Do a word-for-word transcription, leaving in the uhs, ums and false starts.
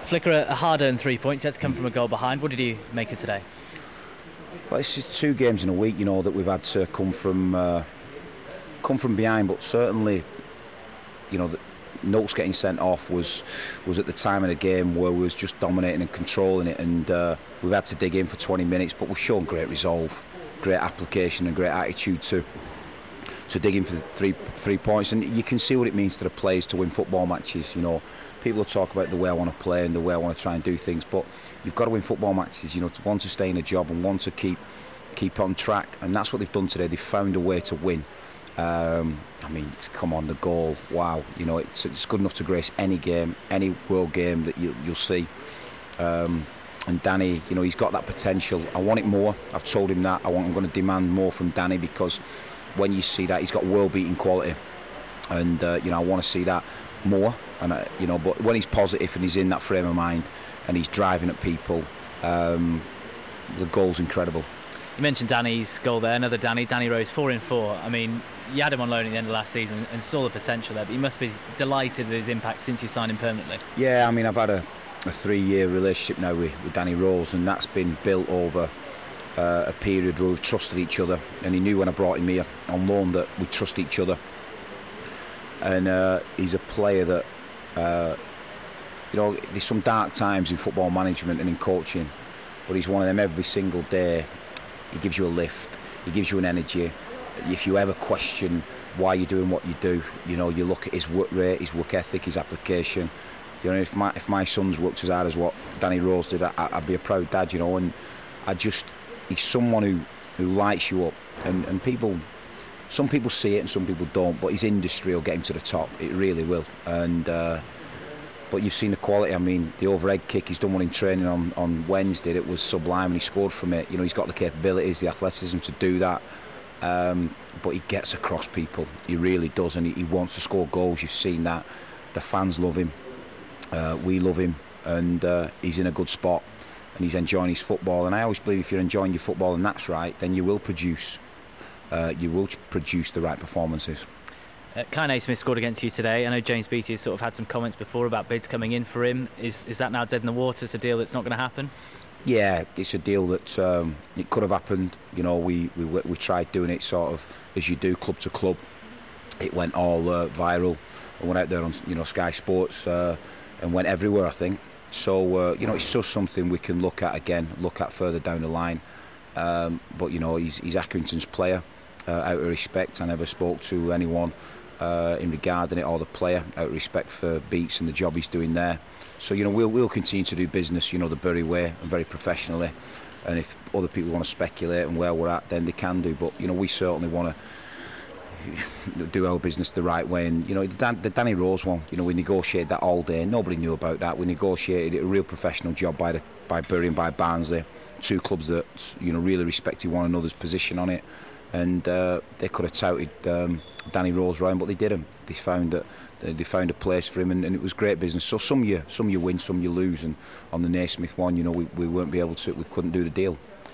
Flicker, a hard-earned three points. That's come from a goal behind. What did you make of today? Well, it's just two games in a week, you know, that we've had to come from uh, come from behind. But certainly, you know, the Noakes getting sent off was was at the time of the game where we was just dominating and controlling it, and uh, we've had to dig in for twenty minutes. But we've shown great resolve, great application, and great attitude to to dig in for the three three points. And you can see what it means to the players to win football matches. You know, people talk about the way I want to play and the way I want to try and do things, but you've got to win football matches. You know, to one to stay in a job and one to keep keep on track, and that's what they've done today. They've found a way to win. Um, I mean, it's, come on, the goal, wow, you know, it's, it's good enough to grace any game, any world game that you, you'll see. Um, and Danny, you know, he's got that potential. I want it more. I've told him that. I want, I'm going to demand more from Danny, because when you see that, he's got world-beating quality, and uh, you know, I want to see that more. And uh, you know, but when he's positive and he's in that frame of mind and he's driving at people, um, the goal's incredible. You mentioned Danny's goal there, another Danny, Danny Rose, four in four. I mean, you had him on loan at the end of last season and saw the potential there, but you must be delighted with his impact since you signed him permanently. Yeah, I mean, I've had a, a three-year relationship now with, with Danny Rose, and that's been built over uh, a period where we've trusted each other, and he knew when I brought him here on loan that we trust each other. And uh, he's a player that, uh, you know, there's some dark times in football management and in coaching, but he's one of them every single day. He gives you a lift, he gives you an energy. If you ever question why you're doing what you do, you know, you look at his work rate, his work ethic, his application. You know, if my if my sons worked as hard as what Danny Rose did, I, I'd be a proud dad, you know. And I just, he's someone who, who lights you up, and, and people, some people see it and some people don't, but his industry will get him to the top, it really will. And uh, but you've seen the quality. I mean, the overhead kick, he's done one in training on, on Wednesday. It was sublime, and he scored from it. You know, he's got the capabilities, the athleticism to do that. Um, but he gets across people. He really does, and he, he wants to score goals. You've seen that. The fans love him. Uh, we love him, and uh, he's in a good spot, and he's enjoying his football. And I always believe if you're enjoying your football and that's right, then you will produce. Uh, you will produce the right performances. Uh, Kai Naismith scored against you today. I know James Beattie has sort of had some comments before about bids coming in for him. Is is that now dead in the water? It's a deal that's not going to happen? Yeah, it's a deal that um, it could have happened. You know, we, we we tried doing it sort of as you do, club to club. It went all uh, viral. I went out there on, you know, Sky Sports uh, and went everywhere, I think. So uh, you know, it's just something we can look at again, look at further down the line. Um, but you know, he's he's Accrington's player. Uh, out of respect, I never spoke to anyone uh, in regarding it, or the player, out of respect for Beats and the job he's doing there. So you know, we'll we'll continue to do business, you know, the Bury way and very professionally. And if other people want to speculate on where we're at, then they can do. But you know, we certainly want to do our business the right way. And you know, the, Dan, the Danny Rose one, you know, we negotiated that all day. Nobody knew about that. We negotiated it, a real professional job by the by Bury and by Barnsley, two clubs that, you know, really respected one another's position on it. And uh, they could have touted um, Danny Rose round, but they didn't. They found that they found a place for him, and, and it was great business. So some you some you win, some you lose. And on the Naismith one, you know, we, we weren't be able to, we couldn't do the deal.